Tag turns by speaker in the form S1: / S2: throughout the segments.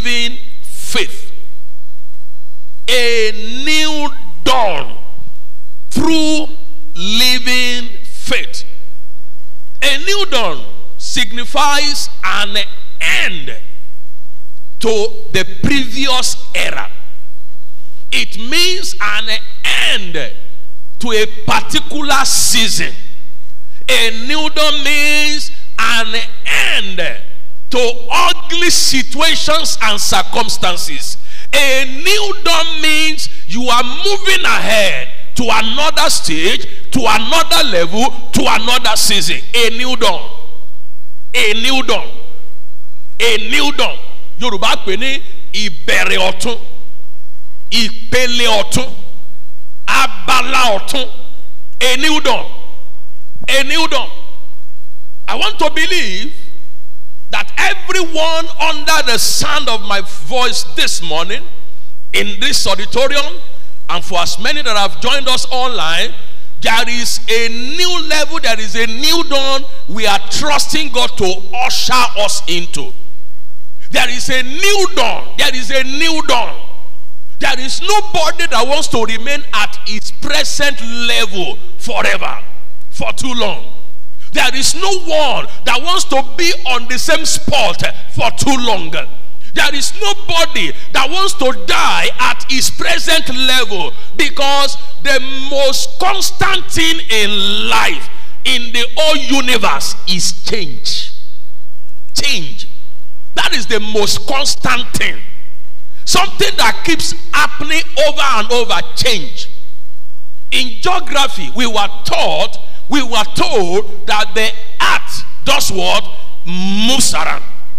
S1: living faith. A new dawn through living faith. A new dawn signifies an end to the previous era. It means an end to a particular season. A new dawn means an end to ugly situations and circumstances. A new dawn means you are moving ahead to another stage, to another level, to another season. A new dawn. A new dawn. A new dawn. Yoruba pè ní ìbẹ̀rẹ̀ ọ̀tun, ìpele ọ̀tun, abala ọ̀tun. A new dawn. A new dawn. I want to believe that everyone under the sound of my voice this morning in this auditorium, and for as many that have joined us online, there is a new level, there is a new dawn we are trusting God to usher us into. There is a new dawn. There is a new dawn. There is nobody that wants to remain at its present level forever, for too long. There is no one that wants to be on the same spot for too long. There is nobody that wants to die at his present level, because the most constant thing in life, in the whole universe, is change. Change. That is the most constant thing. Something that keeps happening over and over. Change. In geography, we were told that the earth does what? Moves around.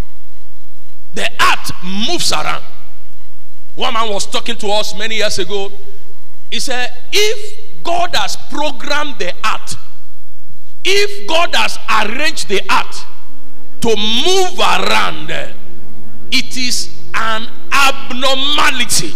S1: The earth moves around. One man was talking to us many years ago. He said, if God has programmed the earth, if God has arranged the earth to move around, it is an abnormality.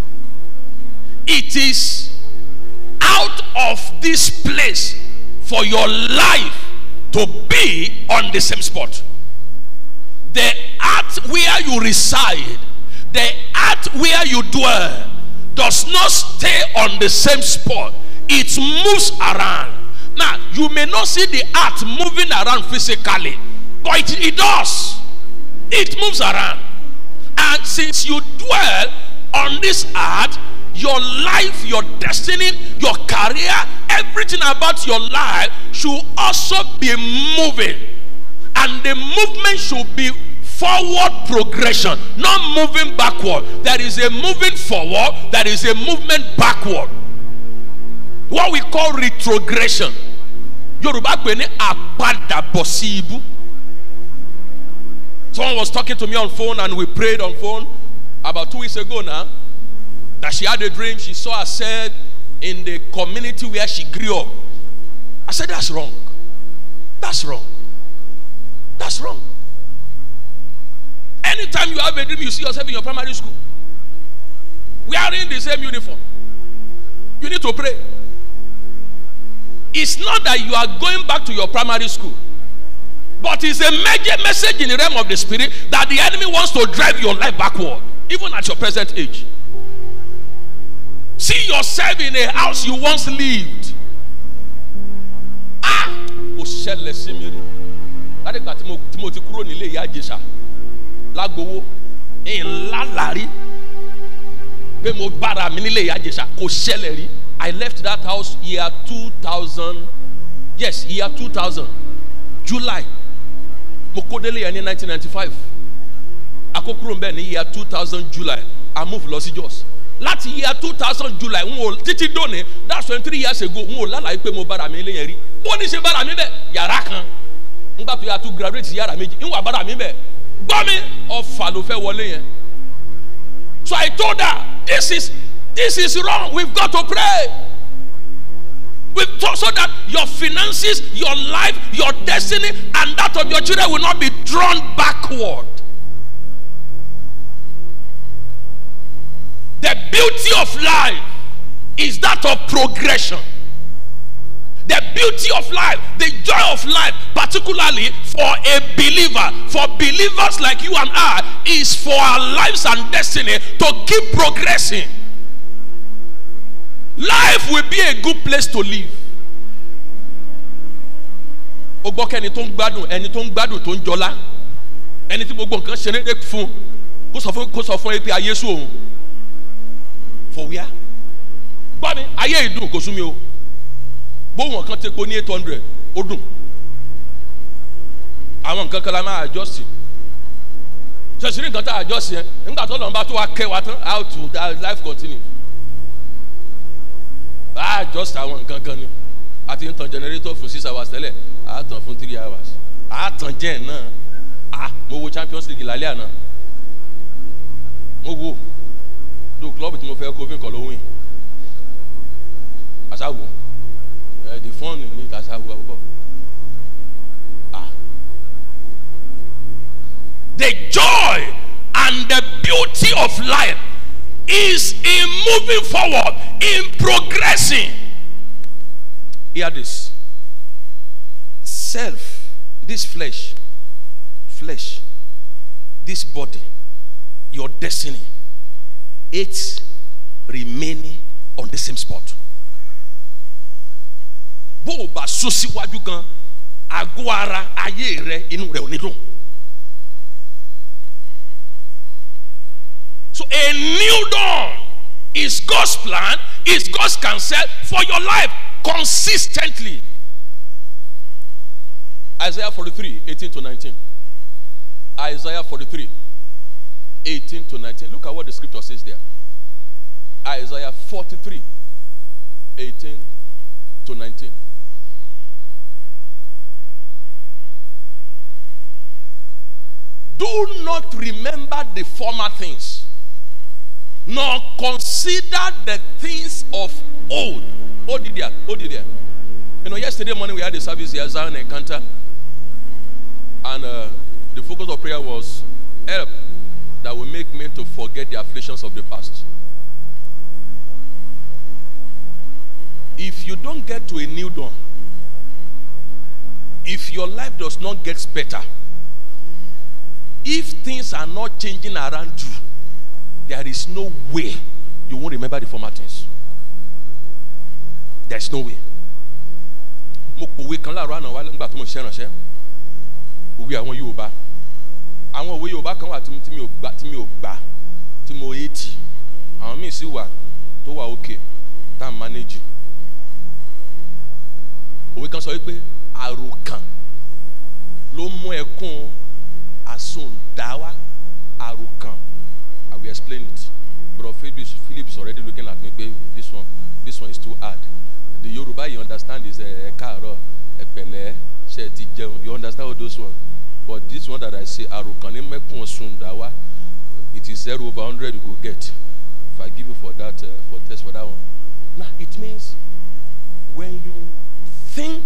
S1: It is out of this place for your life to be on the same spot. The earth where you reside, the earth where you dwell, does not stay on the same spot. It moves around. Now, you may not see the earth moving around physically, but it does. It moves around. And since you dwell on this earth, your life, your destiny, your career, everything about your life should also be moving. And the movement should be forward progression, not moving backward. There is a moving forward, there is a movement backward. What we call retrogression. Yoruba pè ní àpadàbọ̀ sí ibú. Someone was talking to me on phone, and we prayed on phone about 2 weeks ago now, that she had a dream. She saw herself in the community where she grew up. I said, that's wrong. That's wrong. That's wrong. Anytime you have a dream, you see yourself in your primary school, wearing the same uniform. You need to pray. It's not that you are going back to your primary school, but it's a major message in the realm of the spirit that the enemy wants to drive your life backward, even at your present age. See yourself in a house you once lived. Ó ṣẹlẹ̀ sí mi rí. Láti ìgbà tí mo ti kúrò nílé ìyá Ìjẹ̀ṣà lágbowó ńlá lárí pé mo bára mi nílé ìyá Ìjẹ̀ṣà, kò ṣẹlẹ̀ rí. I left that house year 2000. Yes, year 2000. July. Mo kó délé yẹn ní 1995. Akókúrò ńbẹ̀ ní year 2000 July. I moved lọ sí Jos. Láti year 2000 July títí dòní, that's 23 years ago, n ò lálàyé pé mo bára mi nílé yẹn rí. Bó ní ṣe bára mi bẹ̀? Yàrá kan. Nígbà tó yà tó graduate yàrá méjì, n wà bára mi bẹ̀. Gbọ́ mi, ọ̀fà ló fẹ́ wọlé yẹn. So I told her, this is wrong. We've got to pray. So that your finances, your life, your destiny, and that of your children will not be drawn backward. The beauty of life is that of progression. The beauty of life, the joy of life, particularly for a believer, for believers like you and I, is for our lives and destiny to keep progressing. Life will be a good place to live. Ogbọ́kẹ́ ẹni tó ń gbádùn tó ń jọlá, ẹni tí gbogbo nǹkan ṣe déédéé fún, kó sọ fún pé ayé sú òun. For where? Gbọ́ mi, ayé ìdùn kò sú mi o. Bóun kan tẹ́ kó ní 800 ó dùn. Àwọn nǹkan kan la máa adjust. Ṣèṣirí nǹkan tá a adjust yẹn, nígbà tó lọ́nba tó wá kẹ́ wa tán, how to that life continue. Bá adjust àwọn nǹkan kan ni. Àti ń tan generator fún 6 hours tẹ́lẹ̀, a tàn fún 3 hours. A tàn jẹ́ náà. Mo wo Champions League lálẹ́ àná. Mo wo do club tí mo fẹ́ kó fi nǹkan ló win. Aṣáwo. The fun in it as I will go. The joy and the beauty of life is in moving forward, in progressing. Hear this. Self, this flesh, this body, your destiny, it's remaining on the same spot. Bó o bá sún síwájú gan, àgọ́ ara ayé rẹ inú rẹ ò ní dùn. So a new dawn is God's plan, is God's counsel for your life consistently. Isaiah 43, 18 to 19. Isaiah 43, 18 to 19. Look at what the scripture says there. Isaiah 43, 18 to 19. Do not remember the former things, nor consider the things of old. Oh dear. You know, yesterday morning we had a service here, Zion Encounter, and the focus of prayer was help that will make men to forget the afflictions of the past. If you don't get to a new dawn, if your life does not get better, if things are not changing around you, there is no way you won't remember the former things. There is no way. Mo kòwé kan láàárọ̀ àná wá nígbà tó mo ṣe ránṣẹ́. Òwe àwọn Yorùbá. Àwọn òwe Yorùbá kan wà tí mi ò gbà, tí mo hate. Àwọn míì sì wà tó wà okay, tá ń manage. Òwe kan sọ wípé àròkàn ló mú ẹkún Asundawa Arukan. I will explain it. Bro, Philip is already looking at me. This one is too hard. The Yoruba you understand is Ekaro, Epele, Shetijeu. You understand all those ones. But this one that I say Arukan, Asundawa, it is 0 over 100 you go get. If I give you for that, for test for that one. Now it means when you think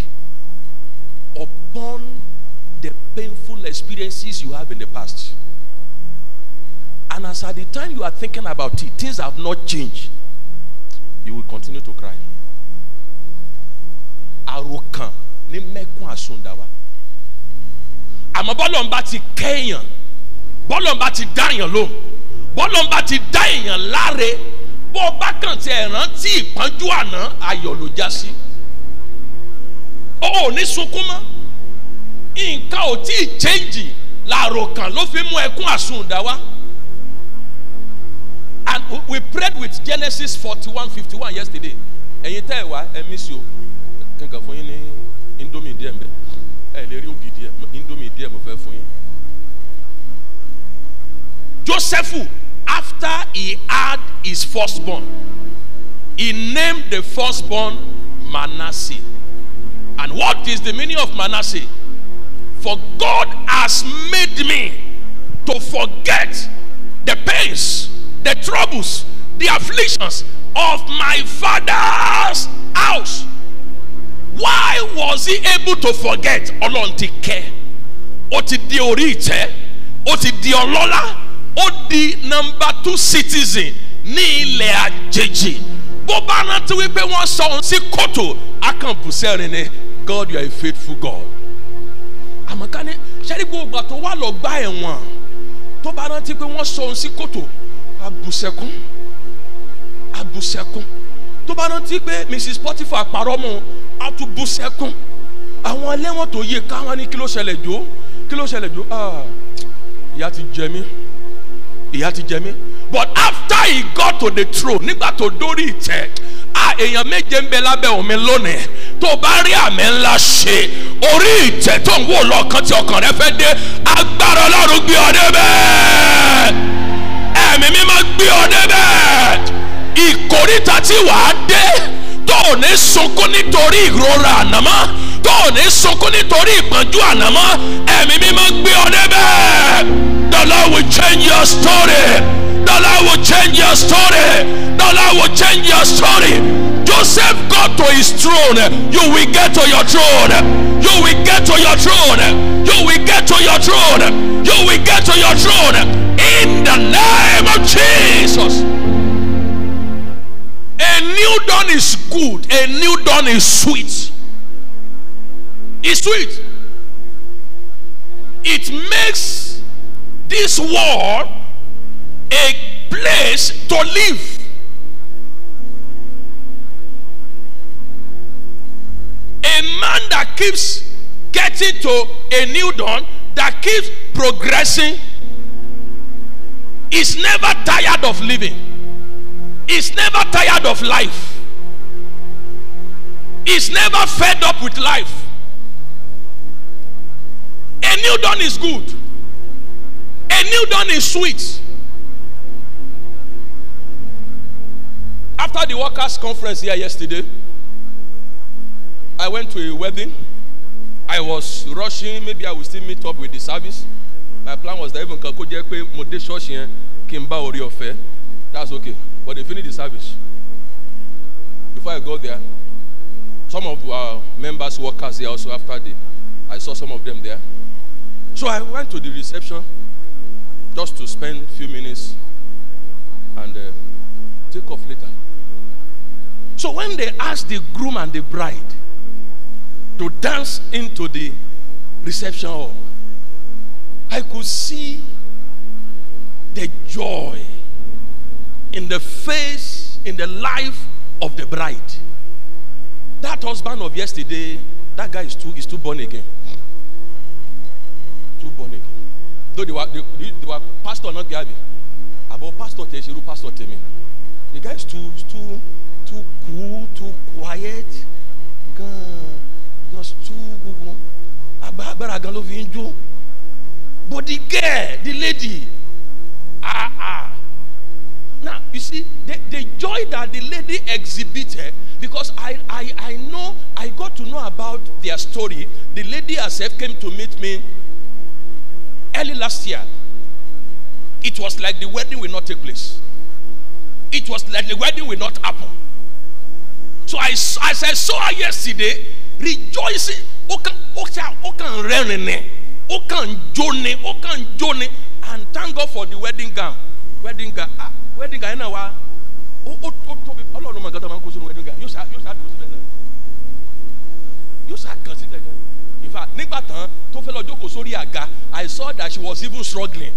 S1: upon the painful experiences you have in the past, and as at the time you are thinking about it, things have not changed, you will continue to cry. Arokan ni mekun Asundawa. Àmọ́ bọ́lọ́mbà ti kẹ́yàn, bọ́lọ́mbà ti dáyàn lóhùn, bọ́lọ́mbà ti dáyàn láre, bó bá kàn ti rántí ìpọ́njú àná, ayọ̀ ló já sí. Ó ní sunkún mọ́. Nǹkan ò tí ì change, l'Arokan ló fi mú ẹkún Asundawa. And we prayed with Genesis 41:51 yesterday. Ẹ̀yin tẹ́ ẹ wá, ẹ miss you. Kankan fún yín ní Indomie díẹ̀ mbẹ́. Ẹ lè rí ògì díẹ̀, Indomie díẹ̀ mo fẹ́ fún yín. Joseph, after he had his firstborn, he named the firstborn Manasseh. And what is the meaning of Manasseh? For God has made me to forget the pains, the troubles, the afflictions of my father's house. Why was he able to forget? Ọlọ́run ti kẹ́, ó ti di orí ìtẹ́, ó ti di ọlọ́lá, ó di number 2 citizen ní ilẹ̀ àjèjì. bó bá rántí wípé wọ́n sọ òun sí kòtò akànbùsẹ́rin ni. God, you are a faithful God. Àmọ́ ká ní ṣẹ́rí gbogbo àtọ́ wà lọ gbá ẹ̀wọ̀n tó bá rántí pé wọ́n sọ òun sí kòtò abùsẹ̀kún tó bá rántí pé Mrs. Potiphar parọ́ mọ́ àtúbùsẹ̀kún. Àwọn ẹlẹ́wọ̀n tó yẹ káwọn ní kí ló ṣẹlẹ̀ jó ìyà ti jẹ mí. But after he got to the throne, nígbà tó dórí ìtẹ́, èèyàn méje ń bẹ lábẹ́ omi lónìí. Tó bá rí àmì ńlá ṣe, orí ìtẹ́ tó ń wò lọ́kàn tí ọkàn rẹ fẹ́ dé, agbára Ọlọ́run gbé ọ débẹ̀. Ẹ̀mí mímọ́ gbé ọ débẹ̀. Ìkórìtà tí wàá dé, tó ò ní sunkún nítorí ìrora ànámọ́, tó ò ní sunkún nítorí ìpọ́njú ànámọ́, ẹ̀mí mímọ́ gbé ọ débẹ̀. The Lord will change your story. The Lord will change your story. The Lord will change your story. Joseph got to his throne. You will get to your throne. You will get to your throne. You will get to your throne. You will get to your throne. In the name of Jesus. A new dawn is good. A new dawn is sweet. It's sweet. It makes this world a place to live. A man that keeps getting to a new dawn, that keeps progressing, is never tired of living. Is never tired of life. Is never fed up with life. A new dawn is good. A new dawn is sweet. After the workers' conference here yesterday, I went to a wedding. I was rushing. Maybe I will still meet up with the service. My plan was that even church here, that's okay. But they finished the service. Before I go there, some of our members, workers here also I saw some of them there. So I went to the reception just to spend a few minutes and take off later. So when they asked the groom and the bride to dance into the reception hall, I could see the joy in the face, in the life of the bride. That husband of yesterday, that guy is too born again. Too born again. Though they were pastor not Gabi. About pastor Teshiru, pastor Temi. The guy is too cool, too quiet. Just too but the girl, the lady, now you see the joy that the lady exhibited, because I know, I got to know about their story. The lady herself came to meet me early last year. It was like the wedding will not take place. It was like the wedding will not happen. So as I saw her yesterday, rejoicing, and thank God for the wedding gown. Wedding gown, in fact, I saw that she was even struggling.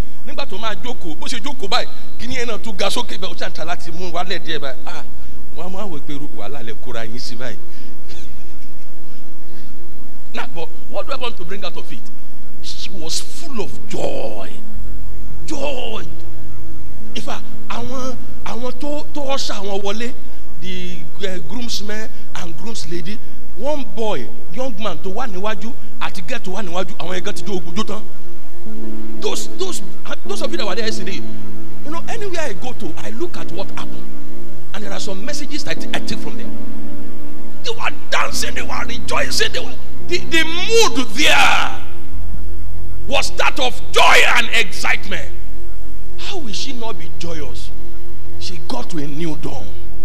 S1: Nah, but what do I want to bring out of it? She was full of joy. Joy. In fact, I want to usher the groomsmen and groom's lady, one boy, young man, to one iwaju, and to get to one iwaju, I want to get to do Ogujutan. Those of you that were there yesterday, you know, anywhere I go to, I look at what happened, and there are some messages that I take from there. They were dancing, they were rejoicing, the mood there was that of joy and excitement. How will she not be joyous? She got to a new dawn.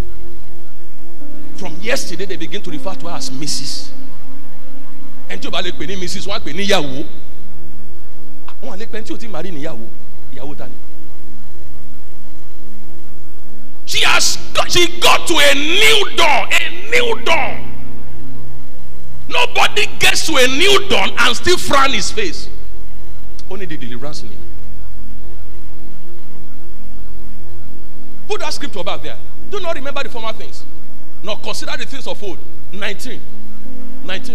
S1: From yesterday, they begin to refer to her as Mrs. And to Mrs. one penny yawo. One like plenty of marry yawo. Yawo tani. She got to a new dawn. A new dawn. Nobody gets to a new dawn and still frown his face. Only the deliverance in him. Put that scripture back there. Do not remember the former things, nor consider the things of old. 19. And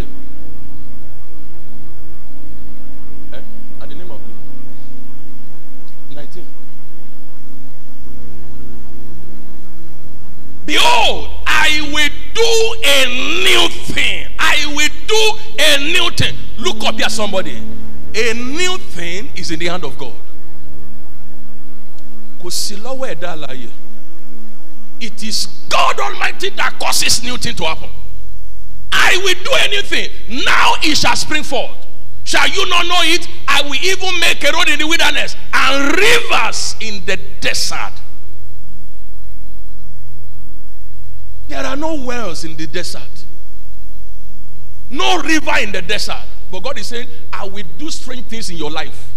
S1: the name of the 19. Behold, I will do a new thing. I will do a new thing. Look up here, somebody. A new thing is in the hand of God. It is God Almighty that causes new thing to happen. I will do anything. Now it shall spring forth. Shall you not know it? I will even make a road in the wilderness and rivers in the desert. There are no wells in the desert. No river in the desert. But God is saying, I will do strange things in your life.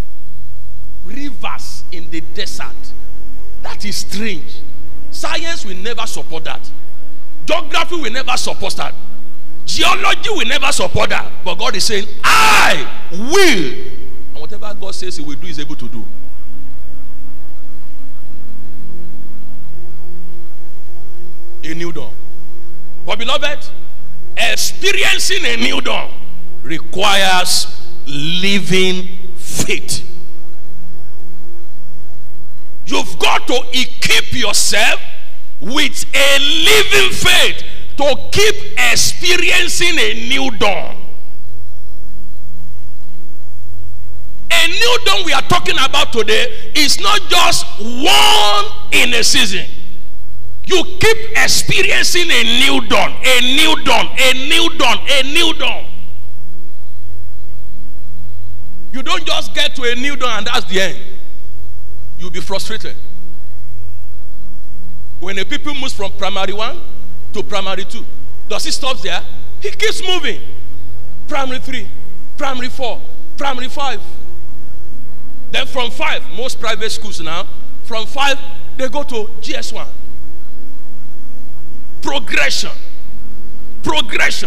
S1: Rivers in the desert. That is strange. Science will never support that. Geography will never support that. Geology will never support that. But God is saying, I will. And whatever God says he will do, is able to do. A new dawn. But beloved, experiencing a new dawn requires living faith. You've got to equip yourself with a living faith to keep experiencing a new dawn. A new dawn we are talking about today is not just one in a season. You keep experiencing a new dawn, a new dawn, a new dawn, a new dawn. You don't just get to a new dawn and that's the end. You'll be frustrated. When a people moves from primary 1 to primary 2, does he stop there? He keeps moving. Primary 3, primary 4, primary 5. Then from 5, most private schools now, from 5, they go to GS1. Progression. Progression.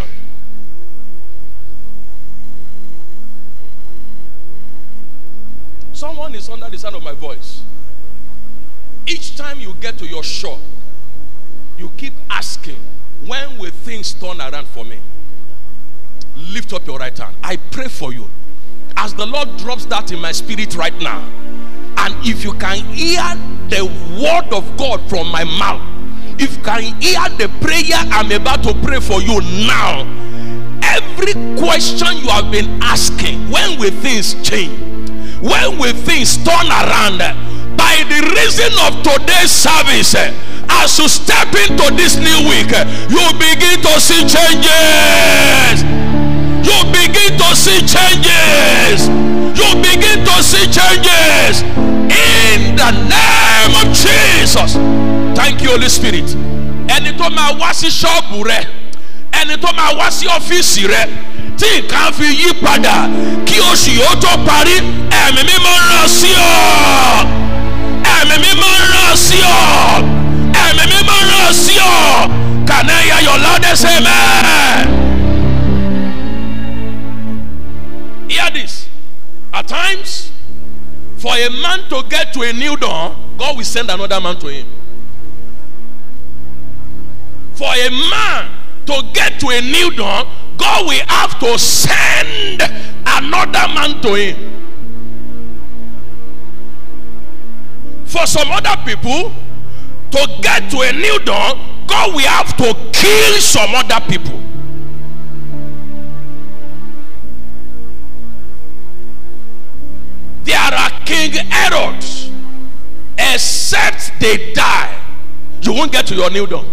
S1: Someone is under the sound of my voice. Each time you get to your shore, you keep asking, when will things turn around for me? Lift up your right hand. I pray for you. As the Lord drops that in my spirit right now, and if you can hear the word of God from my mouth, if you can hear the prayer I'm about to pray for you now, every question you have been asking, when will things change? When will things turn around? By the reason of today's service, as you step into this new week, you begin to see changes. You begin to see changes. You begin to see changes. In the name of Jesus. Thank you, Holy Spirit. Ẹni tó máa wá sí ṣọ́ọ̀bù rẹ, ẹni tó máa wá sí ọ́fíìsì rẹ, tí nǹkan fi yí padà kí oṣù yóò tó parí, ẹ̀mí mímọ́ rán sí ọ. Ẹ̀mí mímọ́ rán sí ọ. Ẹ̀mí mímọ́ rán sí ọ. Can I hear your loudest amen? Hear this. At times, for a man to get to a new dawn, God will send another man to him. For a man to get to a new dawn, God will have to send another man to him. For some other people, to get to a new dawn, God will have to kill some other people. There are King Herods. Except they die, you won't get to your new dawn.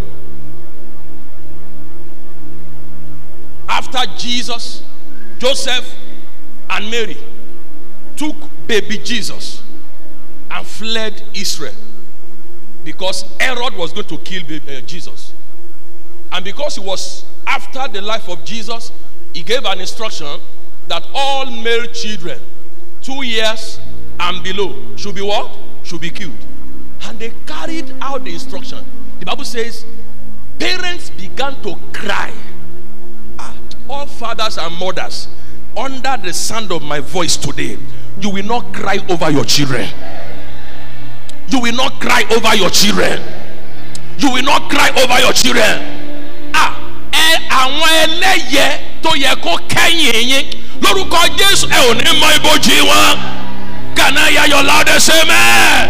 S1: After Jesus, Joseph and Mary took baby Jesus and fled Israel because Herod was going to kill Jesus. And because it was after the life of Jesus, he gave an instruction that all male children 2 years and below should be what? Should be killed. And they carried out the instruction. The Bible says, parents began to cry. All fathers and mothers, under the sound of my voice today, you will not cry over your children. You will not cry over your children. You will not cry over your children. Àwọn ẹlẹ́yẹ tó yẹ kó kẹ́yìn yín lórúkọ Jésù ẹ ò ní mọ ibojì wọn. Can I hear your loudest amen?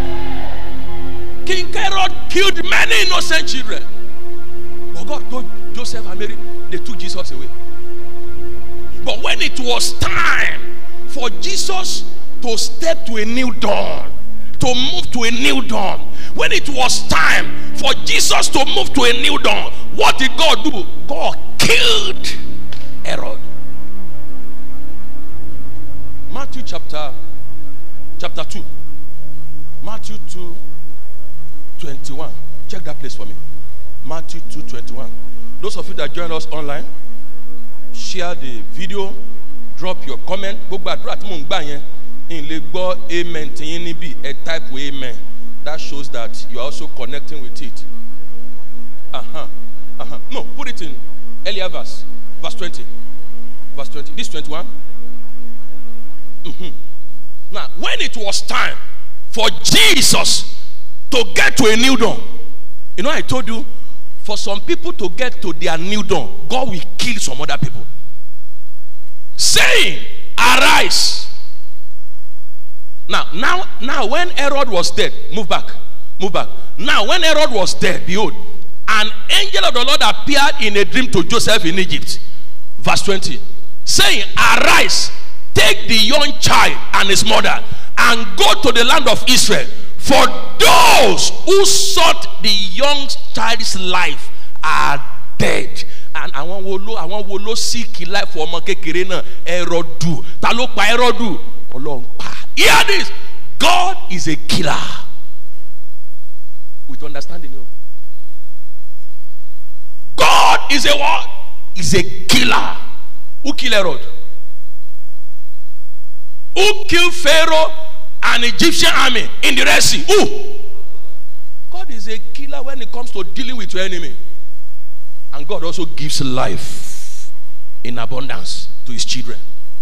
S1: King Herod killed many innocent children. But God told Joseph and Mary, they took Jesus away. But when it was time for Jesus to step to a new dawn, to move to a new dawn, when it was time for Jesus to move to a new dawn, what did God do? God killed Herod. Matthew chapter 2. Matthew 2:21. Check that place for me. Matthew 2:21. Those of you that join us online, share the video, drop your comment. Amen. Type amen. That shows that you are also connecting with it. No, put it in earlier verse 20. Verse 20. This 21. Now, when it was time for Jesus to get to a new dawn, you know, I told you, for some people to get to their new dawn, God will kill some other people. Saying, arise. Now, when Herod was dead, move back. Now, when Herod was dead, behold, an angel of the Lord appeared in a dream to Joseph in Egypt. Verse 20. Saying, arise, take the young child and his mother, and go to the land of Israel. For those who sought the young child's life are dead. And I want to seek life for my kekere Herod do. Talo pa Herod do. Olorun pa. Hear this. God is a killer. With understanding you. God is a what? Is a killer. Who killed Herod? Who killed Pharaoh and Egyptian army in the Red Sea? Who? God is a killer when it comes to dealing with your enemy. And God also gives life in abundance to his children.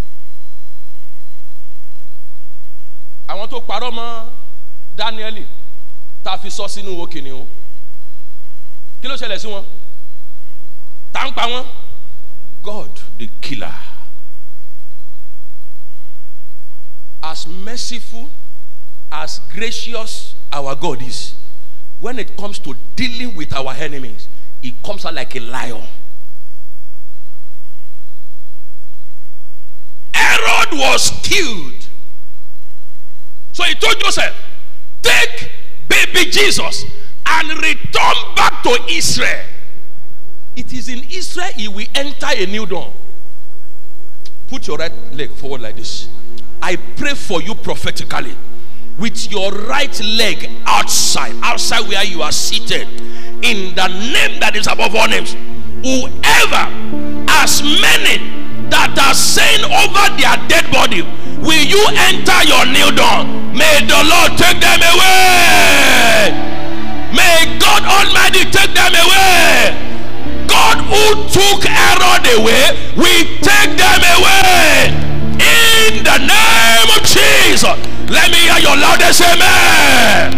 S1: I want to paroma Daniel ta fi sọ sínú òkìní o. Kí ló ṣẹlẹ̀ sí wọn? Ta ń pa wọn? God the killer. As merciful, as gracious our God is, when it comes to dealing with our enemies, he comes out like a lion. Herod was killed. So he told Joseph, take baby Jesus and return back to Israel. It is in Israel he will enter a new dawn. Put your right leg forward like this. I pray for you prophetically. With your right leg outside where you are seated, in the name that is above all names, whoever, as many that are saying over their dead body, will you enter your new dawn? May the Lord take them away. May God Almighty take them away. God who took Herod away will take them away. In the name of Jesus. Let me hear your loudest amen.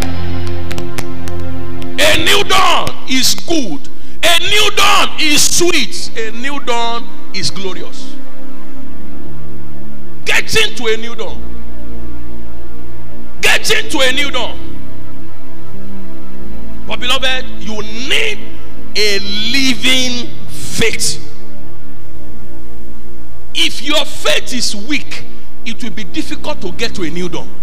S1: A new dawn is good. A new dawn is sweet. A new dawn is glorious. Get into a new dawn. Get into a new dawn. But beloved, you need a living faith. If your faith is weak, it will be difficult to get to a new dawn.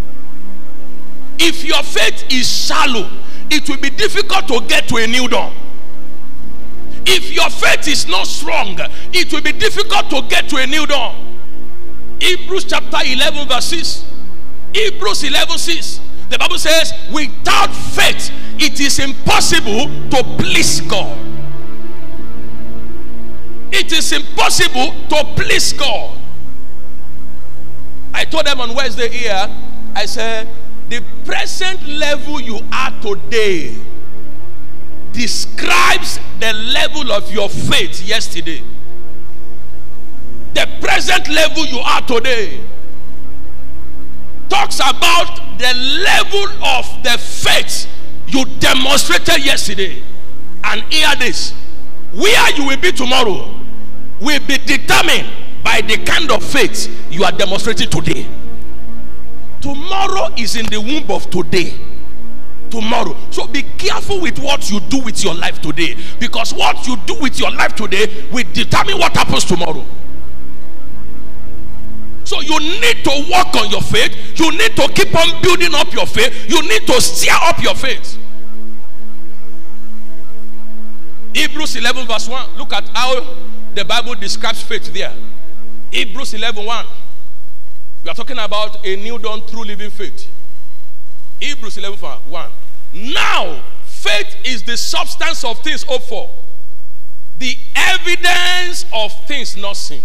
S1: If your faith is shallow, it will be difficult to get to a new dawn. If your faith is not strong, it will be difficult to get to a new dawn. Hebrews chapter 11 verse 6. Hebrews 11:6. The Bible says, without faith, it is impossible to please God. It is impossible to please God. I told them on Wednesday here, I said, The present level you are today describes the level of your faith yesterday. The present level you are today talks about the level of the faith you demonstrated yesterday. And hear this: where you will be tomorrow will be determined by the kind of faith you are demonstrating today. Tomorrow is in the womb of today. Tomorrow. So be careful with what you do with your life today, because what you do with your life today will determine what happens tomorrow. So you need to work on your faith. You need to keep on building up your faith. You need to stir up your faith. Hebrews 11 verse 1. Look at how the Bible describes faith there. Hebrews 11:1. We are talking about a new dawn through living faith. Hebrews 11:1. Now, faith is the substance of things hoped for, the evidence of things not seen.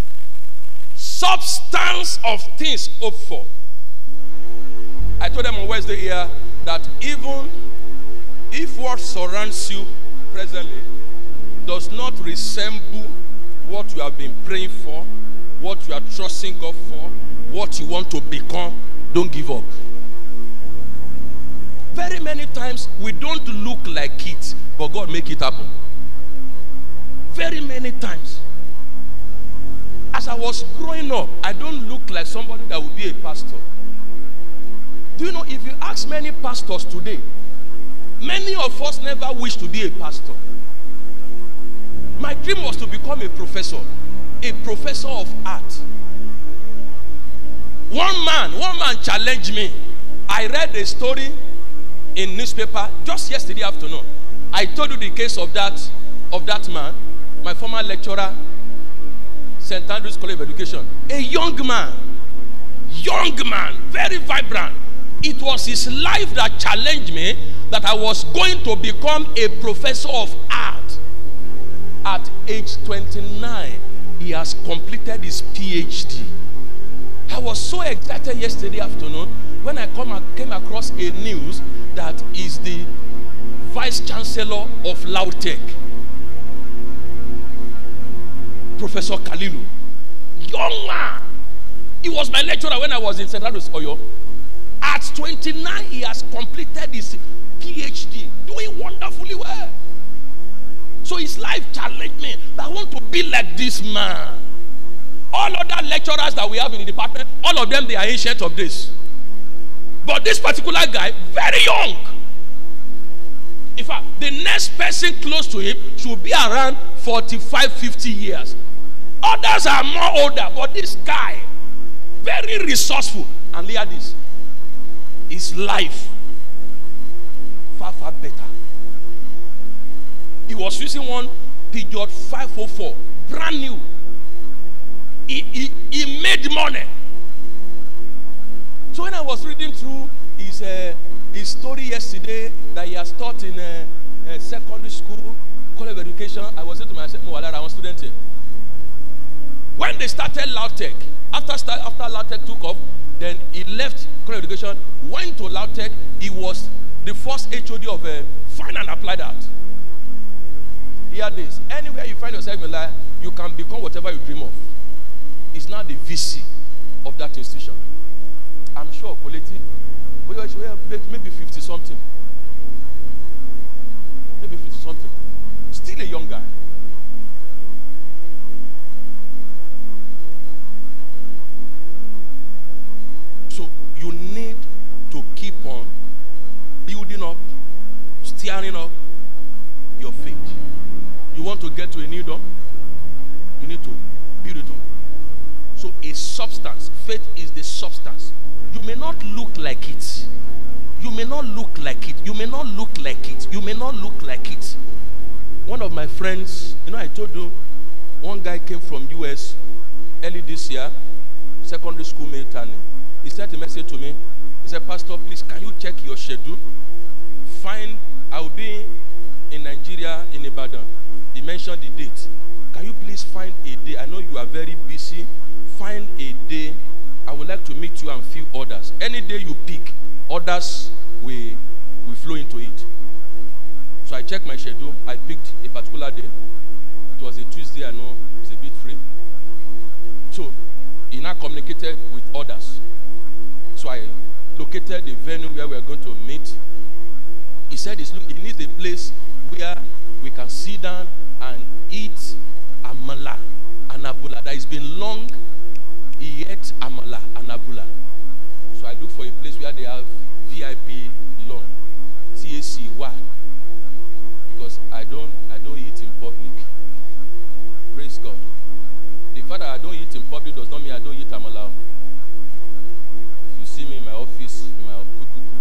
S1: Substance of things hoped for. I told them on Wednesday here that even if what surrounds you presently does not resemble what you have been praying for, what you are trusting God for, what you want to become, don't give up. Very many times we don't look like it, but God make it happen. Very many times. As I was growing up, I don't look like somebody that would be a pastor. Do you know, if you ask many pastors today, many of us never wish to be a pastor. My dream was to become a professor of art. One man challenged me. I read a story in newspaper just yesterday afternoon. I told you the case of that man, my former lecturer, St. Andrew's College of Education. A young man, very vibrant. It was his life that challenged me that I was going to become a professor of art. At age 29, he has completed his PhD. I was so excited yesterday afternoon when I came across a news that is the Vice Chancellor of LAUTECH, Professor Kalilu. Young man. He was my lecturer when I was in St. Andrew's, Oyo. At 29, he has completed his PhD, doing wonderfully well. So his life challenged me that I want to be like this man. All other lecturers that we have in the department, all of them, they are ancient of this. But this particular guy, very young. In fact, the next person close to him should be around 45, 50 years. Others are more older, but this guy, very resourceful. And hear this, his life, far, far better. He was using one Peugeot 504, brand new. He made money. So when I was reading through his story yesterday that he has taught in secondary school, college of education, I was saying to myself, no, I'm a student here. When they started LAUTECH, after LAUTECH took off, then he left college of education, went to LAUTECH. He was the first HOD of Fine and Applied Art. Hear this. Anywhere you find yourself in life, you can become whatever you dream of. It's not the VC of that institution. I'm sure Koleti, maybe 50 something. Maybe 50 something. Still a young guy. So you need to keep on building up, stirring up your faith. You want to get to a new dawn? You need to build it up. So a substance, faith is the substance. You may not look like it. You may not look like it. You may not look like it. You may not look like it. One of my friends, I told you, one guy came from US early this year, secondary school mate, and he sent a message to me. He said, Pastor, please, can you check your schedule? I will be in Nigeria, in Ibadan. He mentioned the date. Can you please find a day? I know you are very busy. Find a day. I would like to meet picked you and few others. Any day you pick, others will flow into it. So I checked my schedule. I picked a particular day. It was a Tuesday. I know it's a bit free. So he now communicated with others. So I located the venue where we are going to meet. He said he needs a place where we can sit down and eat amala and abula. That has been long he ate amala and abula. So I look for a place where they have VIP lunch. CAC. Why? Because I don't eat in public. Praise God. The fact that I don't eat in public does not mean I don't eat amala. If you see me in my office, in my kutuku.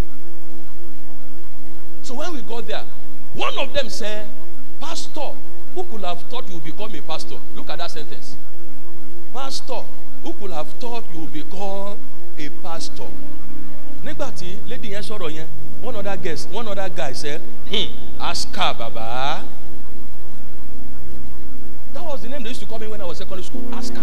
S1: So when we got there, one of them said, Pastor, who could have thought you would become a pastor? Look at that sentence. Pastor, who could have thought you would become a pastor? Nígbàtí lady yẹn sọ̀rọ̀ yẹn, one other guy said, Aska Baba. That was the name they used to call me when I was secondary school. Aska.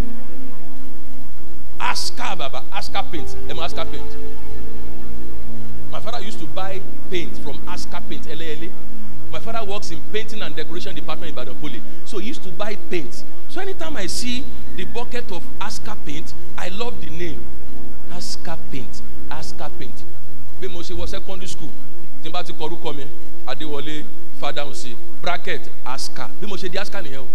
S1: Aska Baba. Aska paint. Aska paint. My father used to buy paint from Aska paint. LA. My father works in painting and decoration department in Ibadan Poly. So he used to buy paint. So anytime I see the bucket of Aska paint, I love the name. Aska paint. Aska paint. When she was secondary school, Timbati Koru Kome, Adewale, Father Usi, bracket, Aska. When she did Aska Niel.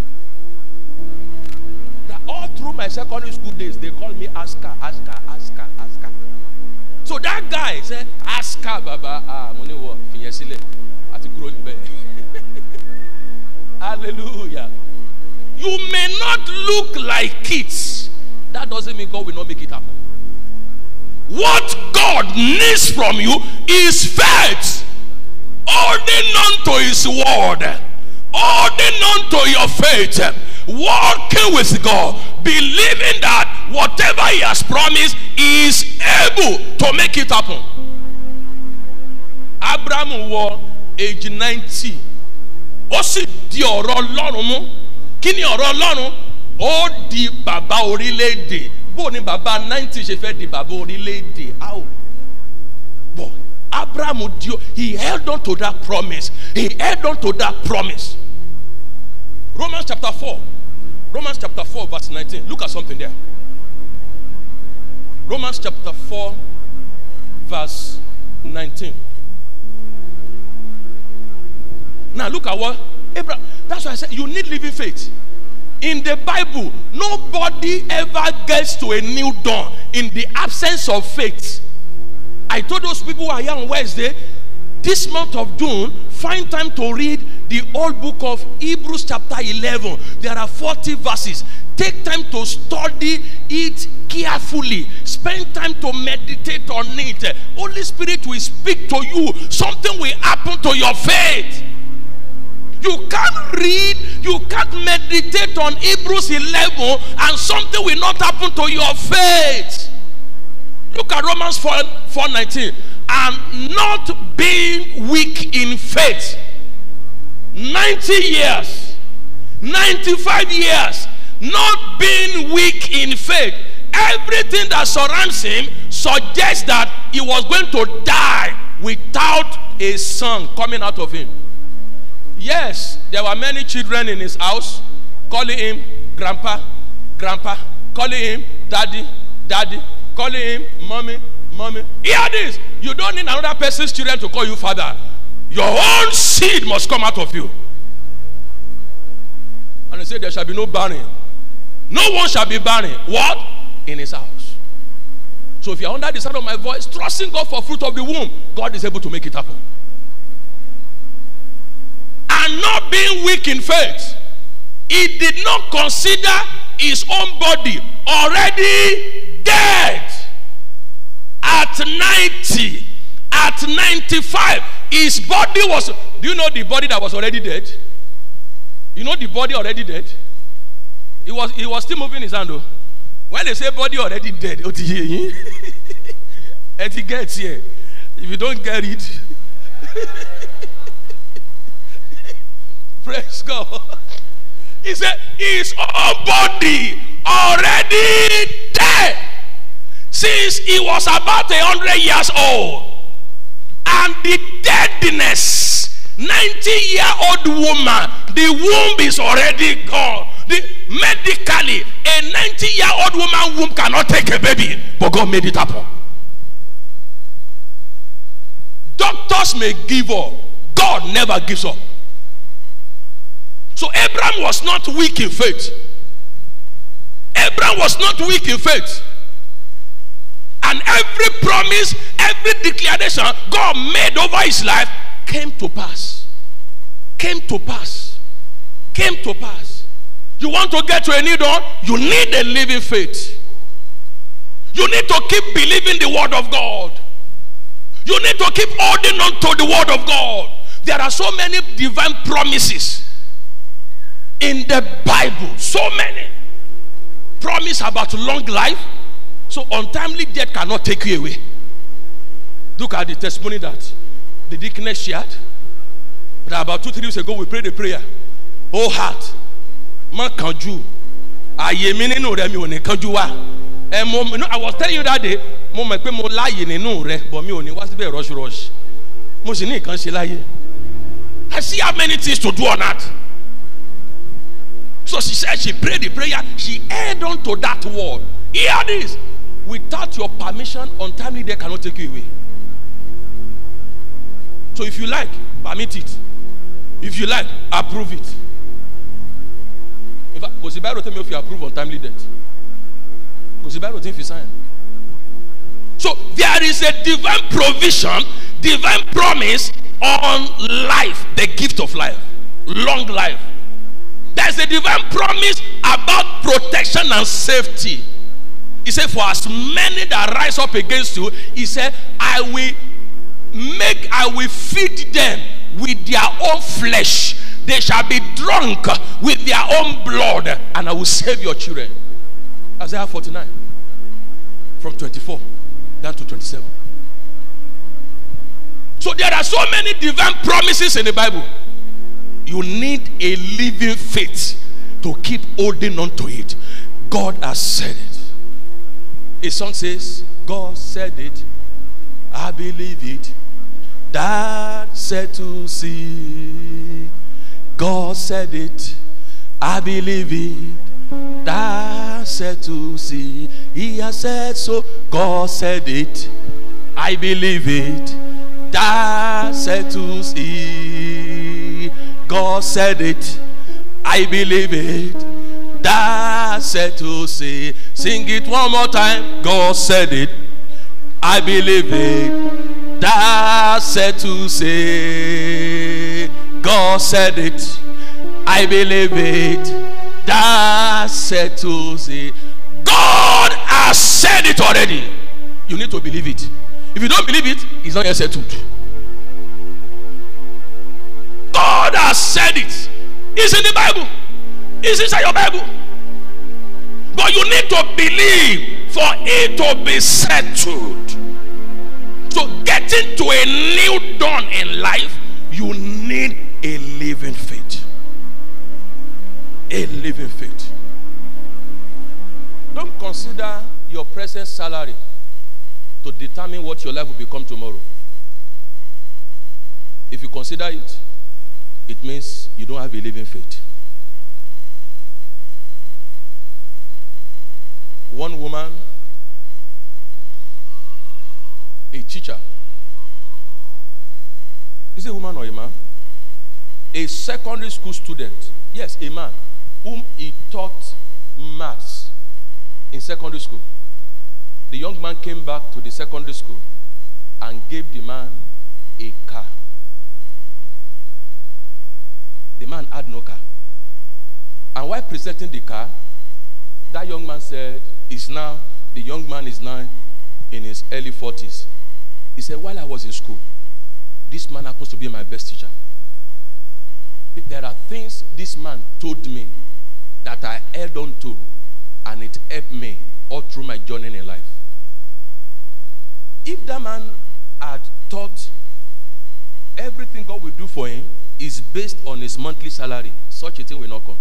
S1: All through my secondary school days, they call me Aska. So that guy said, Aska Baba, money what? Finyesile. Ati grow in bed. Hallelujah. You may not look like kids. That doesn't mean God will not make it happen. What God needs from you is faith, holding on to His word, holding on to your faith, walking with God, believing that whatever He has promised is able to make it happen. Abraham was age 90. Ó sì di ọ̀rọ̀ Ọlọ́run mú. Kí ni ọ̀rọ̀ Ọlọ́run? Ó di bàbá orílẹ̀-èdè. Bó ni bàbá 90 ṣe fẹ́ di bàbá orílẹ̀-èdè? How? But Abraham, he held on to that promise. He held on to that promise. Romans chapter 4. Romans chapter 4 verse 19. Look at something there. Romans chapter 4 verse 19. Now look at what Abraham. That's why I said you need living faith. In the Bible, nobody ever gets to a new dawn in the absence of faith. I told those people who are here on Wednesday, this month of June, find time to read the old book of Hebrews chapter 11. There are 40 verses. Take time to study it carefully. Spend time to meditate on it. Holy Spirit will speak to you. Something will happen to your faith. You can't read, you can't meditate on Hebrews 11 and something will not happen to your faith. Look at Romans 4:19. And not being weak in faith. 90 years, 95 years, not being weak in faith. Everything that surrounds him suggests that he was going to die without a son coming out of him. Yes, there were many children in his house calling him grandpa, grandpa, calling him daddy, daddy, calling him mommy, mommy. Hear this. You don't need another person's children to call you father. Your own seed must come out of you. And he said there shall be no barren. No one shall be barren. What? In his house. So if you are under the sound of my voice, trusting God for fruit of the womb, God is able to make it happen. And not being weak in faith, he did not consider his own body already dead. At 90, at 95, his body was, do you know the body that was already dead? You know the body already dead? He was still moving his hand though. When they say body already dead, and he gets here. If you don't get it, praise God. He said his own body already dead. since he was about 100 years old. And the deadness, 90-year-old woman, the womb is already gone. Medically, a 90-year-old woman womb cannot take a baby, but God made it happen. Doctors may give up, God never gives up. So Abraham was not weak in faith. Abraham was not weak in faith. And every promise, every declaration God made over his life came to pass. Came to pass. Came to pass. You want to get to a new dawn? You need a living faith. You need to keep believing the word of God. You need to keep holding on to the word of God. There are so many divine promises in the Bible. So many. Promise about long life. So untimely death cannot take you away. Look at the testimony that the deaconess shared. But about 2-3 weeks ago, we prayed a prayer. Oh heart, man kanju. I was telling you that day, I see how many things to do on that. So she said she prayed the prayer. She held on to that word. Hear this. Without your permission, untimely death cannot take you away. So if you like, permit it. If you like, approve it. In fact, because the Bible tell me if you approve untimely death. Because the Bible tell me if you sign. So there is a divine provision, divine promise on life, the gift of life, long life. There's a divine promise about protection and safety. He said, for as many that rise up against you, he said, I will feed them with their own flesh. They shall be drunk with their own blood, and I will save your children. Isaiah 49, from 24 down to 27. So there are so many divine promises in the Bible. You need a living faith to keep holding on to it. God has said it. A song says, God said it, I believe it, that settles it. God said it, I believe it, that settles it. He has said so. God said it, I believe it, that settles it. God said it, I believe it, that settles it. Sing it one more time. God said it, I believe it, that settles it. God said it, I believe it, that settles it. God has said it already. You need to believe it. If you don't believe it, it's not yet settled. God has said it. It's in the Bible. It's inside your Bible. But you need to believe for it to be settled. So getting to a new dawn in life, you need a living faith. A living faith. Don't consider your present salary to determine what your life will become tomorrow. If you consider it, it means you don't have a living faith. One woman, a teacher. Is it a woman or a man? A secondary school student. Yes, a man whom he taught maths in secondary school. The young man came back to the secondary school and gave the man a car. The man had no car. And while presenting the car, that young man said, the young man is now in his early 40s. He said, while I was in school, this man happens to be my best teacher. There are things this man told me that I held on to, and it helped me all through my journey in life. If that man had thought everything God will do for him is based on his monthly salary, such a thing will not come.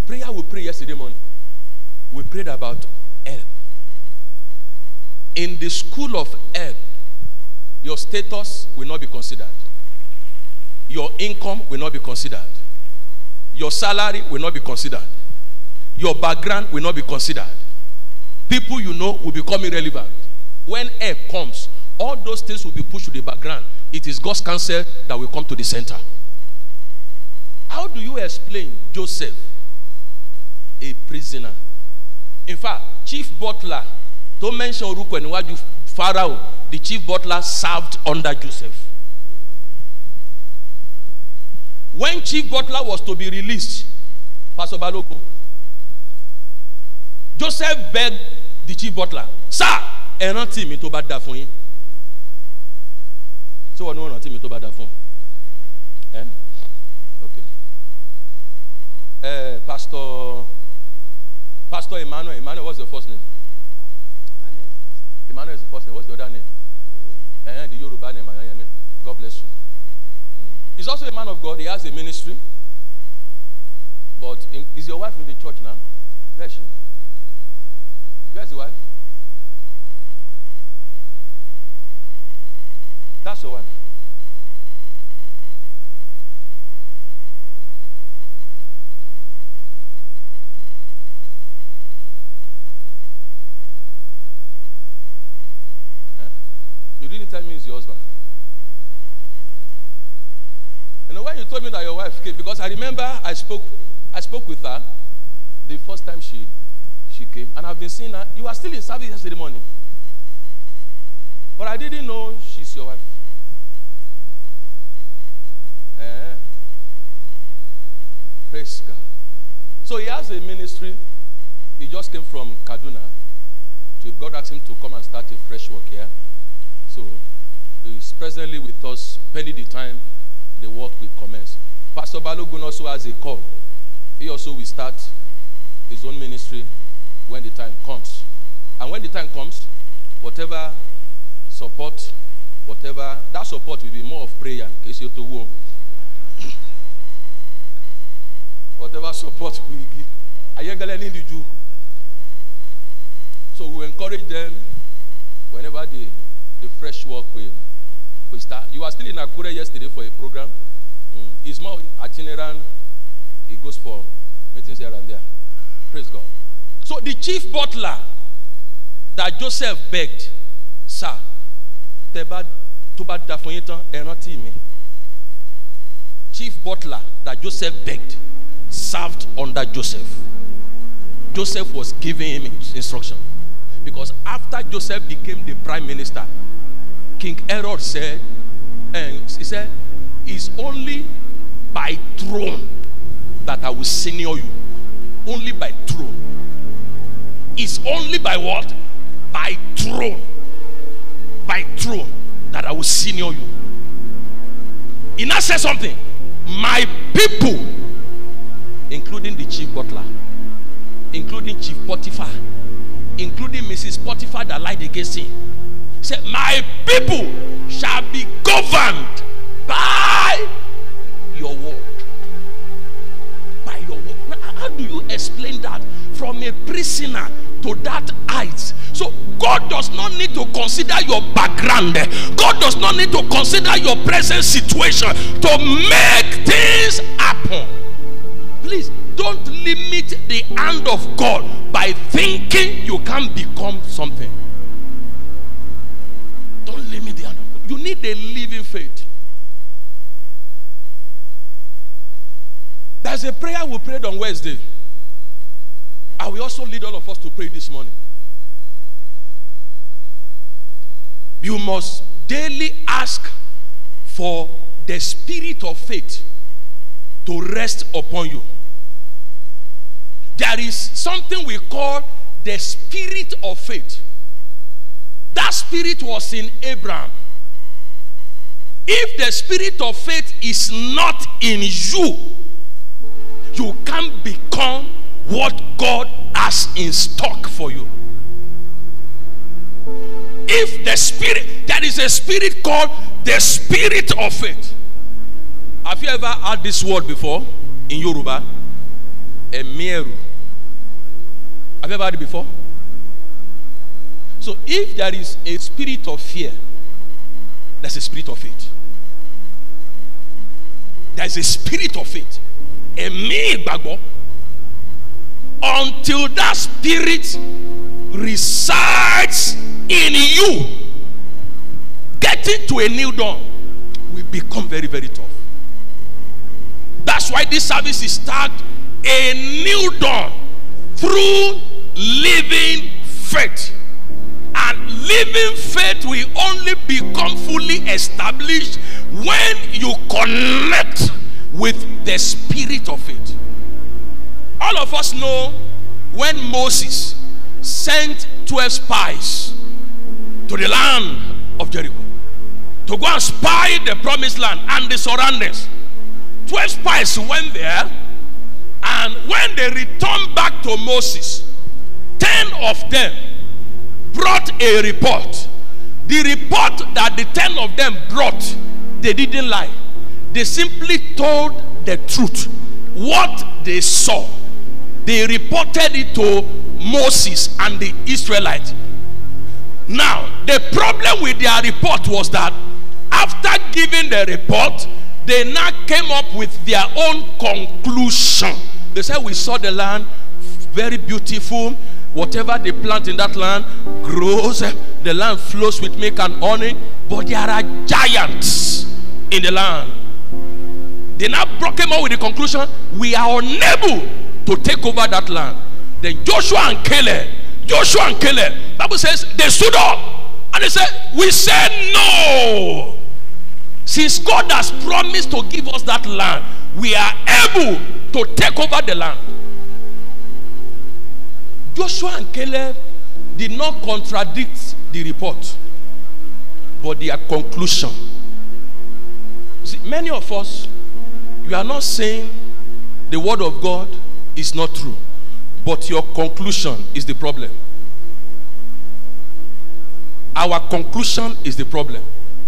S1: prayer we prayed yesterday morning, we prayed about help. In the school of help, your status will not be considered. Your income will not be considered. Your salary will not be considered. Your background will not be considered. People you know will become irrelevant. When help comes, all those things will be pushed to the background. It is God's counsel that will come to the center. How do you explain Joseph, a prisoner? In fact, chief butler, don't mention Oruko and Pharaoh, the chief butler served under Joseph. When chief butler was to be released, Pastor Baloko, Joseph begged the chief butler, "Sir, ẹ̀rántí mi tó bá dá fún yín." So what no one mi tó bá dá fún? Eh? Okay. Pastor Emmanuel, what's your first name? Emmanuel is the first name. What's the other name? The Yoruba name. God bless you. He's also a man of God. He has a ministry. But is your wife in the church now? Where is she? Where's the wife? That's your wife. You didn't tell me it's your husband. You know when you told me that your wife came, because I remember I spoke with her the first time she came, and I've been seeing her. You are still in service yesterday morning, but I didn't know she's your wife. Praise God. So he has a ministry. He just came from Kaduna. God asked him to come and start a fresh work here. So he's presently with us, pending the time the work will commence. Pastor Balogun also has a call. He also will start his own ministry when the time comes. And when the time comes, whatever support, that support will be more of prayer. Whatever support we give. So we encourage them whenever the fresh work will start. You were still in Akure yesterday for a program. It's more itinerant. He goes for meetings here and there. Praise God. So the chief butler that Joseph begged, "Sir, chief butler that Joseph begged served under Joseph. Joseph was giving him instruction. Because after Joseph became the prime minister, King Herod said, it's only by throne that I will senior you. Only by throne. It's only by what? By throne. By throne that I will senior you. He now said something. My people, including the chief butler, including Chief Potiphar, including Mrs. Potiphar that lied against him, said, my people shall be governed by your word. By your word. Now, how do you explain that from a prisoner to that height? So God does not need to consider your background. God does not need to consider your present situation to make things happen. Please don't limit the hand of God by thinking you can become something. Don't limit the hand of God. You need a living faith. There's a prayer we prayed on Wednesday. I will also lead all of us to pray this morning. You must daily ask for the spirit of faith to rest upon you. There is something we call the spirit of faith. That spirit was in Abraham. If the spirit of faith is not in you, you can't become what God has in stock for you. If the spirit, there is a spirit called the spirit of faith. Have you ever heard this word before in Yoruba? Emieru. Have you ever heard it before? So if there is a spirit of fear, there's a spirit of faith. There's a spirit of faith. Until that spirit resides in you, getting to a new dawn will become very, very tough. That's why this service is tagged a new dawn through living faith. And living faith will only become fully established when you connect with the spirit of faith. All of us know when Moses sent 12 spies to the land of Jericho to go and spy the promised land and the surroundings. 12 spies went there, and when they returned back to Moses, 10 of them brought a report. The report that the 10 of them brought, they didn't lie. They simply told the truth. What they saw, they reported it to Moses and the Israelites. Now, the problem with their report was that after giving the report, they now came up with their own conclusion. They said, we saw the land, very beautiful. Whatever they plant in that land grows. The land flows with milk and honey. But there are giants in the land. They now came up with the conclusion, we are unable to take over that land. Then Joshua and Caleb, Bible says they stood up and they said, we said no. Since God has promised to give us that land, we are able to take over the land. Joshua and Caleb did not contradict the report, but their conclusion. See, many of us, you are not saying the word of God is not true, but your conclusion is the problem. Our conclusion is the problem.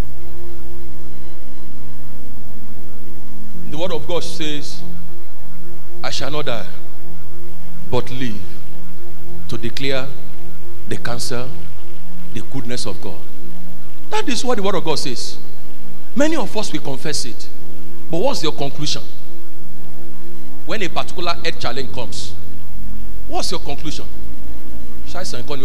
S1: The word of God says, I shall not die, but live to declare the counsel, the goodness of God. That is what the word of God says. Many of us will confess it. But what's your conclusion? When a particular health challenge comes, what's your conclusion? That's your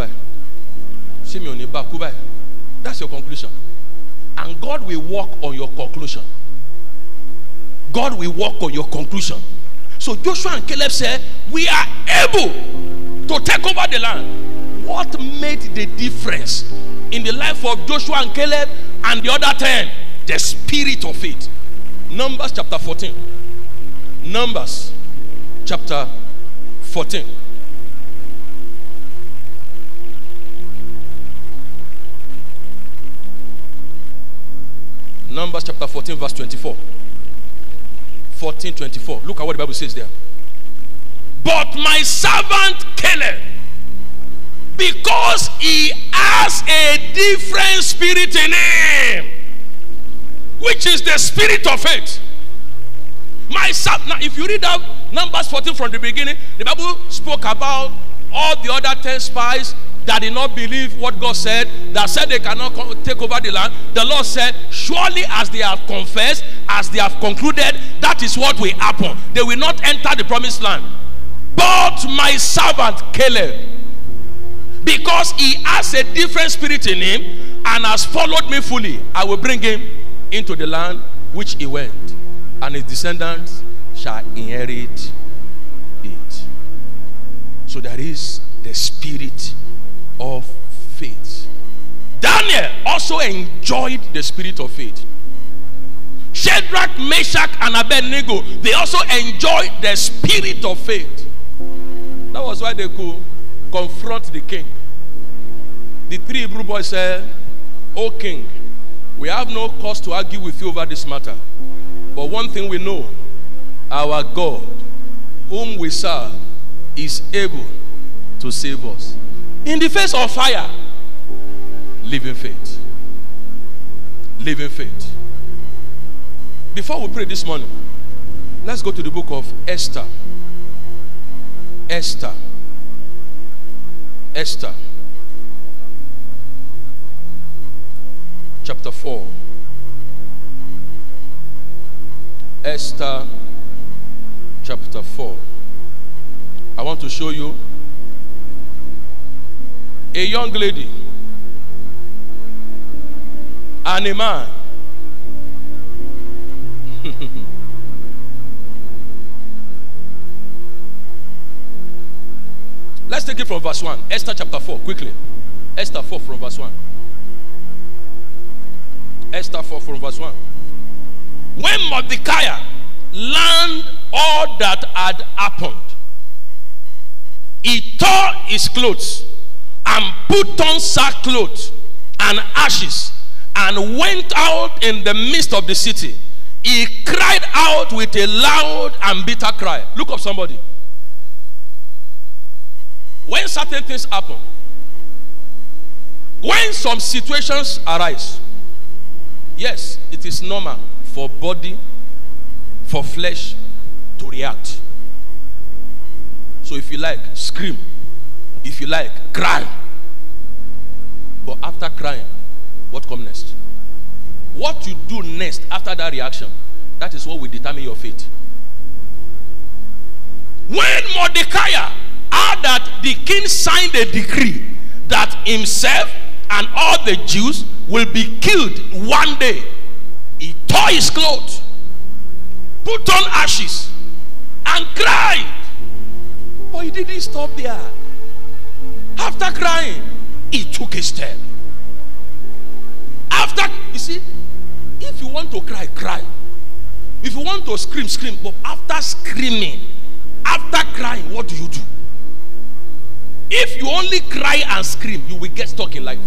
S1: conclusion. And God will work on your conclusion. God will work on your conclusion. So Joshua and Caleb said, we are able to take over the land. What made the difference in the life of Joshua and Caleb and the other 10? The spirit of faith. Numbers chapter 14. Numbers chapter 14. Numbers chapter 14 verse 24. 14:24. Look at what the Bible says there. But my servant Caleb, because he has a different spirit in him, which is the spirit of faith. My servant. Now, if you read out Numbers 14 from the beginning, the Bible spoke about all the other 10 spies that did not believe what God said, that said they cannot take over the land. The Lord said, surely as they have confessed, as they have concluded, that is what will happen. They will not enter the promised land. But my servant Caleb, because he has a different spirit in him and has followed me fully, I will bring him into the land which he went, and his descendants shall inherit it. So there is the spirit of faith. Daniel also enjoyed the spirit of faith. Shadrach, Meshach, and Abednego, they also enjoyed the spirit of faith. That was why they could confront the king. The 3 Hebrew boys said, O king, we have no cause to argue with you over this matter. But one thing we know, our God, whom we serve, is able to save us. In the face of fire, living faith. Living faith. Before we pray this morning, let's go to the book of Esther. Esther. Esther. Chapter 4. Esther chapter 4. I want to show you a young lady and a man. Let's take it from verse 1. Esther chapter 4, quickly. Esther 4 from verse 1. Esther 4 from verse 1. When Mordecai learned all that had happened, he tore his clothes and put on sackcloth and ashes and went out in the midst of the city. He cried out with a loud and bitter cry. Look up somebody. When certain things happen, when some situations arise, yes, it is normal for body, for flesh to react. So if you like, scream. If you like, cry. But after crying, what comes next? What you do next after that reaction, that is what will determine your fate. When Mordecai heard that the king signed a decree that himself and all the Jews will be killed one day, he tore his clothes, put on ashes, and cried. But he didn't stop there. After crying, he took a step. After, you see, if you want to cry, cry. If you want to scream, scream. But after screaming, after crying, what do you do? If you only cry and scream, you will get stuck in life.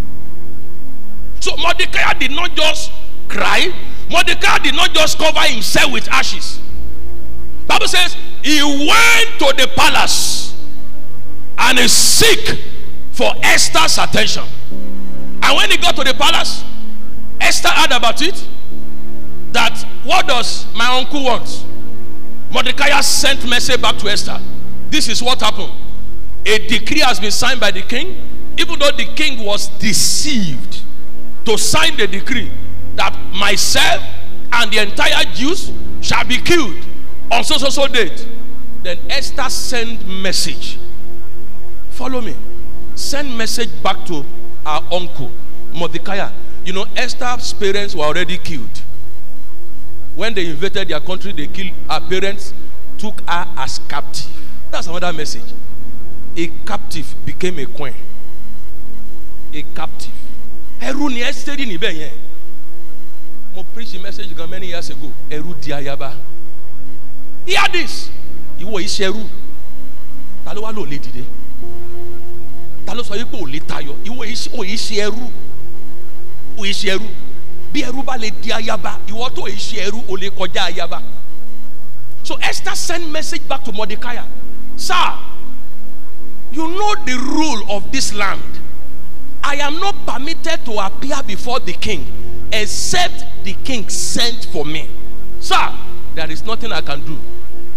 S1: So Mordecai did not just cry. Mordecai did not just cover himself with ashes. Bible says he went to the palace and he seek for Esther's attention. And when he got to the palace, Esther heard about it. That what does my uncle want? Mordecai sent message back to Esther. This is what happened. A decree has been signed by the king, even though the king was deceived to sign the decree that myself and the entire Jews shall be killed on so date. Then Esther sent message. Follow me. Send message back to our uncle Mordecai. You know, Esther's parents were already killed. When they invaded their country, they killed her parents, took her as captive. That's another message. A captive became a queen. A captive. Eruni Esther ni benye. Mo preached a message many years ago. Eru diayaba. Hear this. Iwo ise eru. Ta ló wá lò lè dìde. Ta ló sọ yìí pé ò lè tayọ. Iwo ise eru. O ise eru. Bí ẹrú bá lè di ayaba, ìwọ tó ise eru o lè kọjá ayaba. So Esther sent message back to Mordecai. Sir, you know the rule of this land. I am not permitted to appear before the king except the king sent for me. Sir, there is nothing I can do.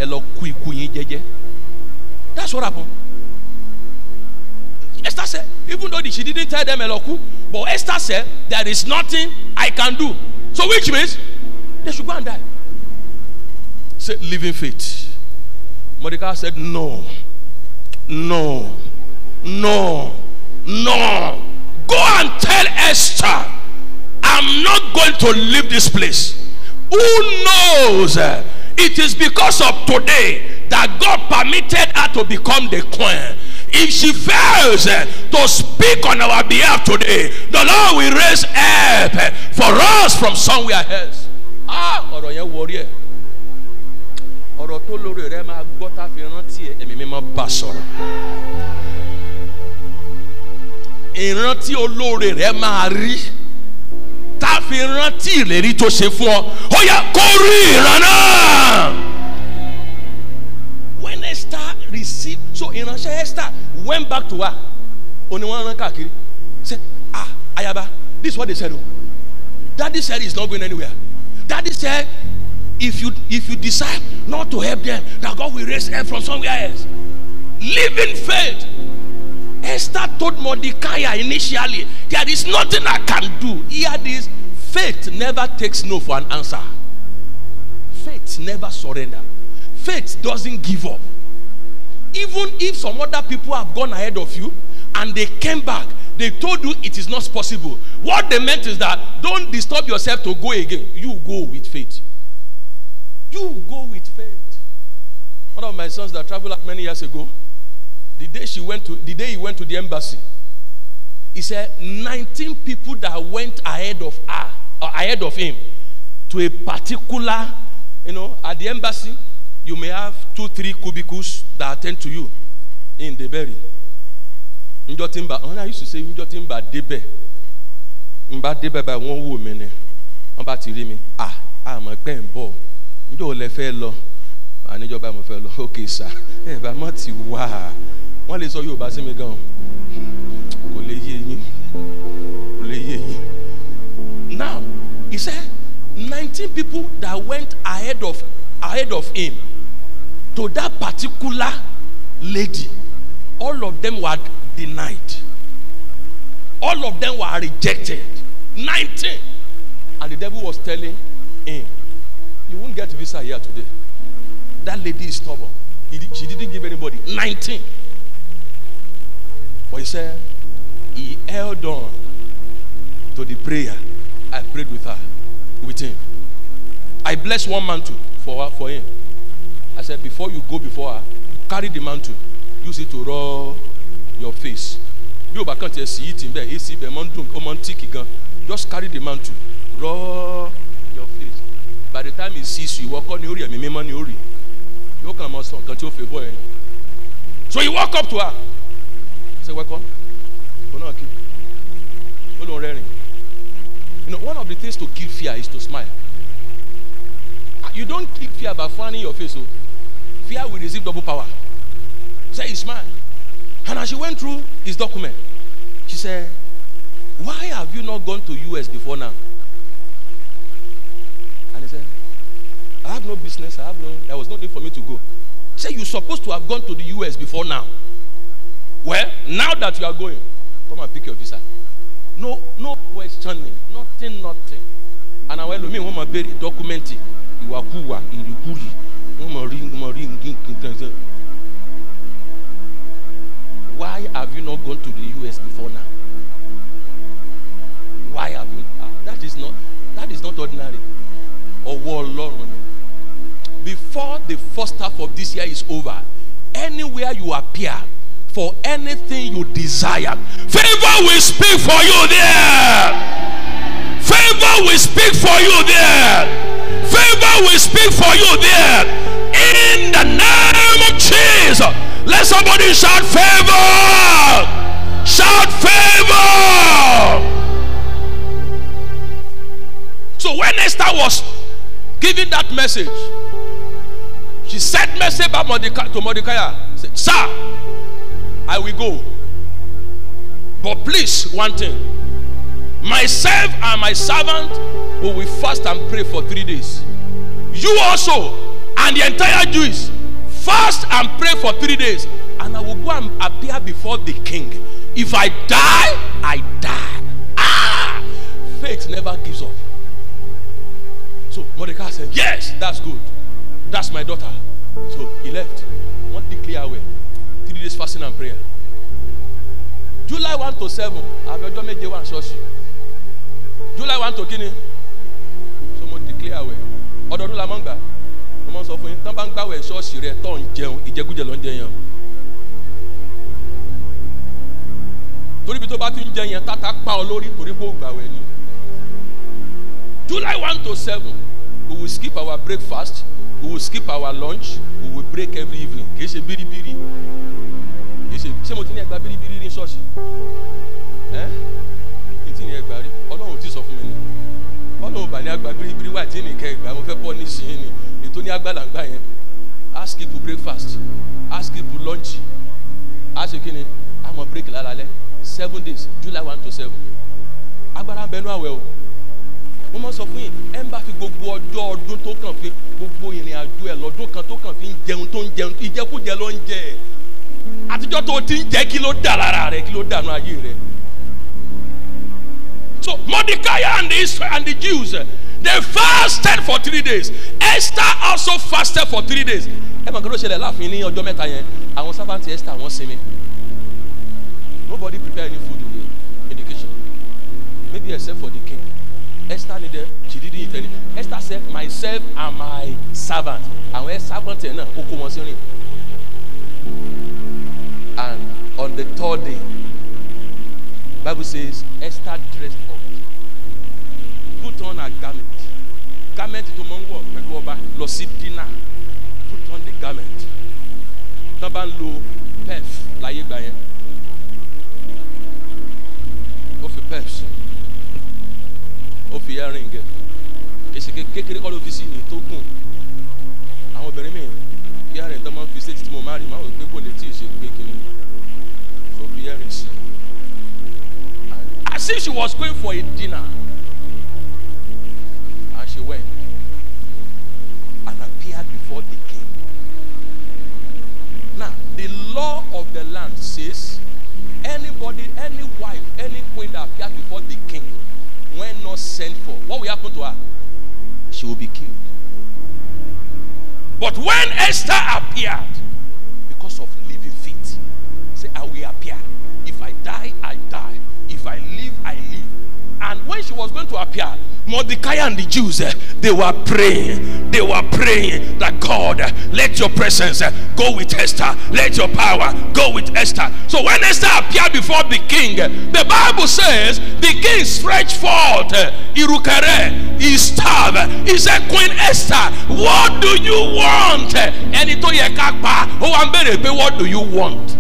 S1: That's what happened. Esther said, even though she didn't tell them Eloku, but Esther said, there is nothing I can do. So which means they should go and die. Said, living faith. Mordecai said, no. No. No. No. Go and tell Esther, I'm not going to leave this place. Who knows? It is because of today that God permitted her to become the queen. If she fails to speak on our behalf today, the Lord will raise help for us from somewhere else. Ọ̀rọ̀ yẹn wọrí ẹ̀. Ọ̀rọ̀ tó lórí rẹ̀ máa gbọ́ tá fi rántí ẹ̀ ẹ̀mí mímọ́ bá sọ̀rọ̀. Ìrántí olóore rẹ̀ máa rí. Tá fi rántí ìlérí tó ṣe fún ọ. Ó yá kó rí ìran náà. When Esther received, so ìránṣẹ́ Esther went back to her. Oni wọn rán káàkiri. Say, ayaba, this is what they said. Daddy said he's not going anywhere. Daddy said, if you decide not to help them, that God will raise help from somewhere else. Living faith. Esther told Mordecai initially, there is nothing I can do. Hear this, faith never takes no for an answer. Faith never surrender. Faith doesn't give up. Even if some other people have gone ahead of you and they came back, they told you it is not possible. What they meant is that don't disturb yourself to go again. You go with faith. You go with faith. One of my sons that traveled like many years ago, the day he went to the embassy, he said 19 people that went ahead of her or ahead of him to a particular, at the embassy, you may have 2-3 cubicles that attend to you in the berry. I used to say Njotimba debe. Mba debe by one woman. Mba tirimi. I'm a pen ball. Njo le fellow. I need your bama fellow. Okay, sir. Eh, but mati wa. One is all you basi me gone. Now, he said 19 people that went ahead of him to that particular lady, all of them were denied. All of them were rejected. 19. And the devil was telling him, you won't get visa here today. That lady is stubborn. She didn't give anybody. 19. But he said, he held on to the prayer. I prayed with him. I blessed one mantle for him. I said, before you go before her, carry the mantle. Use it to rub your face. Just carry the mantle. Rub your face. By the time he sees you, walk on Uri. So he walked up to her. He said, welcome. One of the things to kill fear is to smile. You don't kill fear by frowning your face. So fear will receive double power. Say he smiled. And as she went through his document, she said, why have you not gone to US before now? And he said, I have no business. There was no need for me to go. She said, you're supposed to have gone to the US before now. Well, now that you are going, come and pick your visa. No questioning. Nothing. And I went to me, I'm very documented. Why have you not gone to the US before now? Why have you? That is not ordinary. Before the first half of this year is over, anywhere you appear for anything you desire, favor will speak for you there. Favor will speak for you there. Favor will speak for you there. In the name of Jesus. Let somebody shout favor. Shout favor. So when Esther was giving that message, she sent message to Mordecai. Said, sir, I will go. But please, one thing. Myself and my servant will fast and pray for 3 days. You also and the entire Jews fast and pray for 3 days. And I will go and appear before the king. If I die, I die. Faith never gives up. So Mordecai said, yes, that's good. That's my daughter. So he left. One declare away. 3 days fasting and prayer. July 1 to 7. July 1 to Kini. So mo declare away. Ọdọọdún la mangba. Mo mọ sọ fún yín tán bá ń gbàwẹ̀ ṣọ́ọ̀ṣì rẹ̀ tó ń jẹun ìjẹkújẹ ló ń jẹ yẹn. Torí bí tó bá ti ń jẹ yẹn tata pa ọ lórí torí pé ó gbàwẹ̀ ni. July 1 to 7. We will skip our breakfast. We will skip our lunch. We will break every evening. Kì í ṣe bíríbírí. Kì í ṣe ṣé mo ti ní ẹgbàá bíríbírí ní ṣọ́ọ̀ṣì? Ní ẹgbàá rí Ọlọ́run ti sọ fún mi ni Ọlọ́run bá ní àgbà bíríbírí wà tí ní kẹ ìgbà mo fẹ́ pọ̀ ní sí ni ètò ní agbára ńgbà yẹn a skip breakfast a skip lunch a ṣe kí ni a mọ break lálálẹ́ 7 days July 1 to 7 agbára bẹnu àwẹ̀ o mo mọ sọ fún yín ẹ ń bá fi gbogbo ọjọ́ ọdún tó kàn fi gbogbo ìrìn àjò ẹ̀ lọ́dún kan tó kàn fi ń jẹun tó ń jẹun ìjẹkújẹ ló ń jẹ àtijọ́ tó ti ń jẹ́ kí ló dà lára rẹ̀, kí ló dànù ayé rẹ̀. So Mordecai and the Jews, they fasted for 3 days. Esther also fasted for 3 days. Ẹ mọ̀ kí ló ṣẹlẹ̀ láàfin ní ọjọ́ mẹ́ta yẹn? Àwọn servant Esther wọ́n sinmi. Nobody prepare any food in the kitchen. Maybe except for the king. Esther needed, she didn't eat any. Esther said, myself and my servant. And when servant and on the 3rd day, Bible says Esther dressed up, put on a garment to mongo pẹ̀lú ọba lọ sí dinner, put on the garment. Tọ́ba ń lo pef láyé gbà yẹn, ó fi pef sí, ó fi earring gẹ̀, èsì kékeré kọ́ ló fi sí ètò gùn. Àwọn obìnrin mi earring tó máa ń fi sí tí mo máa rí máa wò pé kò lè tí ì ṣe gbé kìíní, ó fi earring sí. As if she was going for a dinner, and she went and appeared before the king. Now, the law of the land says anybody, any wife, any queen that appears before the king, when not sent for, what will happen to her? She will be killed. But when Esther appeared, because of living faith, say, I will appear. If I die, I die. If I live, I live. And when she was going to appear, Mordecai and the Jews, they were praying. They were praying that God, let your presence go with Esther. Let your power go with Esther. So when Esther appeared before the king, the Bible says the king stretched forth Irukere, his staff. He said, Queen Esther, what do you want? And he told Yekakpa, oh, I'm better, but what do you want?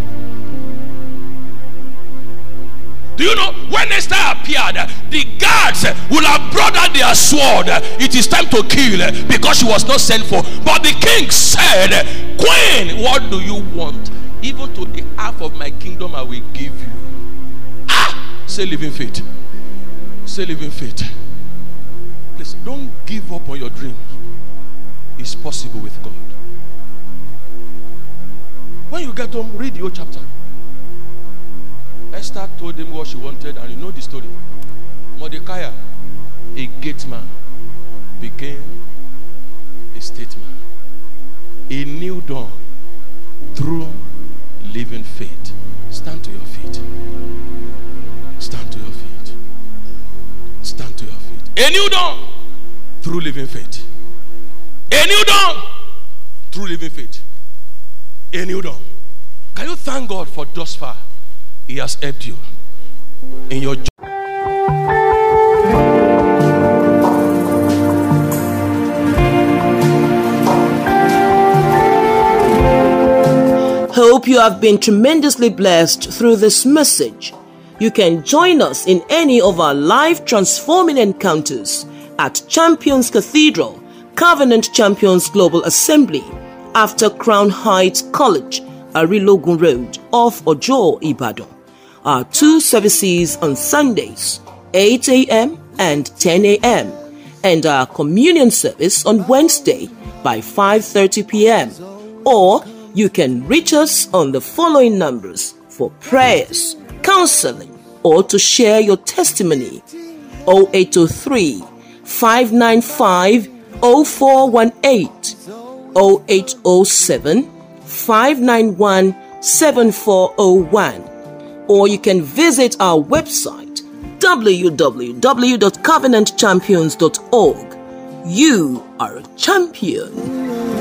S1: Do you know when Esther appeared, the guards will have brought out their sword. It is time to kill because she was not sent for. But the king said, Queen, what do you want? Even to the half of my kingdom I will give you. Say living faith. Say living faith. Please don't give up on your dreams. It's possible with God. When you get home, read the whole chapter. Esther told him what she wanted, and you know the story. Mordecai, a gate man, became a statesman. A new dawn through living faith. Stand to your feet. Stand to your feet. Stand to your feet. A new dawn through living faith. A new dawn through living faith. A new dawn. Can you thank God for thus far? He has helped you in your job.
S2: Hope you have been tremendously blessed through this message. You can join us in any of our life transforming encounters at Champions Cathedral, Covenant Champions Global Assembly, after Crown Heights College, Arilogun Road, off Ojo, Ibadan. Our 2 services on Sundays, 8 a.m. and 10 a.m. and our communion service on Wednesday by 5:30 p.m. Or you can reach us on the following numbers for prayers, counseling, or to share your testimony: 0803 595 0418, 0807 591 7401. Or you can visit our website www.covenantchampions.org. You are a champion.